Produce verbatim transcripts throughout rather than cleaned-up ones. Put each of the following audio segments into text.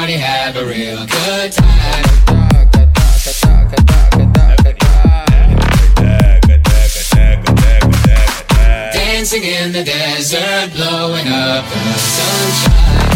party, have a real good time. Dancing in the desert, blowing up the sunshine.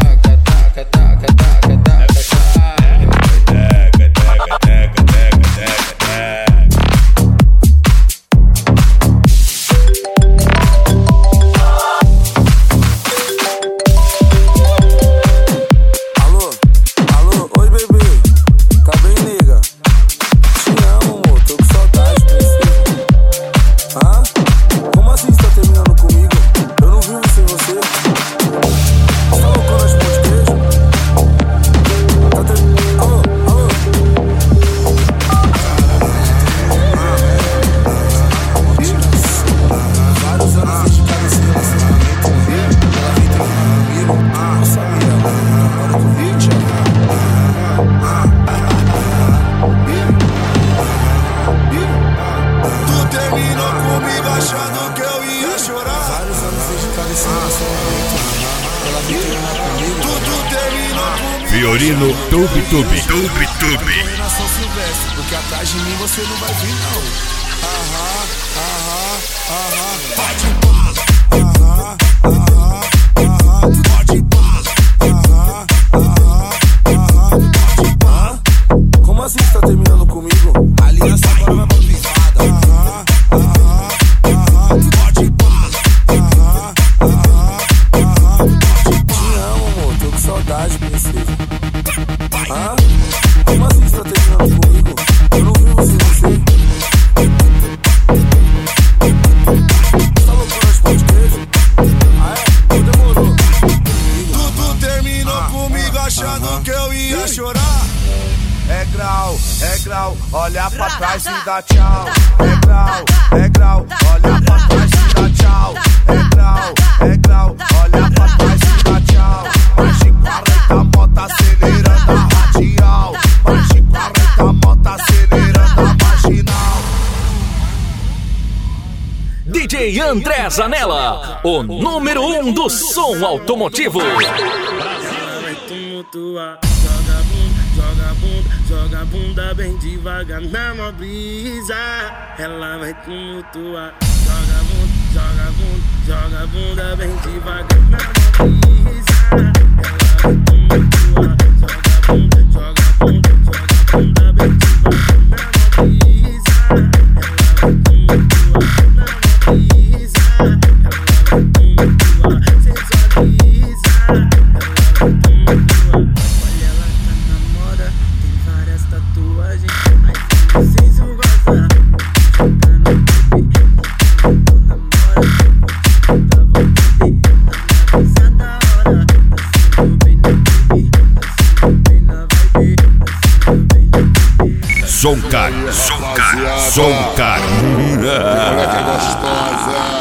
Fiorino Tube Tube Tube Tube. Porque atrás de mim você não vai vir não. Aham, aham, aham. Pode pá. Aham, aham, aham. Pode pá. Aham, aham, aham. Pode pá. Como assim você tá terminando comigo? A aliança agora vai pra privada. Aham, aham, aham. Pode pá. Aham, aham, aham. Te amo, amor, tô com saudade, princesa. Ah? Como assim você tá terminando comigo? Eu não vi você você. Tá loucura de pão de queijo? Ah é? Não demorou. Tudo terminou comigo achando que eu ia chorar. É grau, é grau, olha pra trás e dá tchau. É grau, é grau, olha pra trás e dá tchau. É grau, é grau, olha pra trás e dá tchau. Mais de quarenta moto acelerando a radial. Mais de quarenta moto acelerando a marginal. D J André Zanella, o número um do som automotivo. Joga bunda, joga bunda bem devagar na mó brisa. Ela vai tumultuar. Joga bunda, joga bunda, joga bunda bem devagar na mó brisa. Ela vai tumultuar. Joga bunda, joga bunda, joga bunda bem devagar na mó brisa. Ela vai tumultuar na mó brisa. Ela vai tumultuar, sensualiza. Ela vai tumultuar. Tatuagem, aí sem se gozar. Jogando bebê, não namora. Dá vontade, na brisa da hora. Descendo bem na bebê, descendo bem na vibe, descendo bem na bebê. Som cara, som cara, som cara. Olha que gostosa.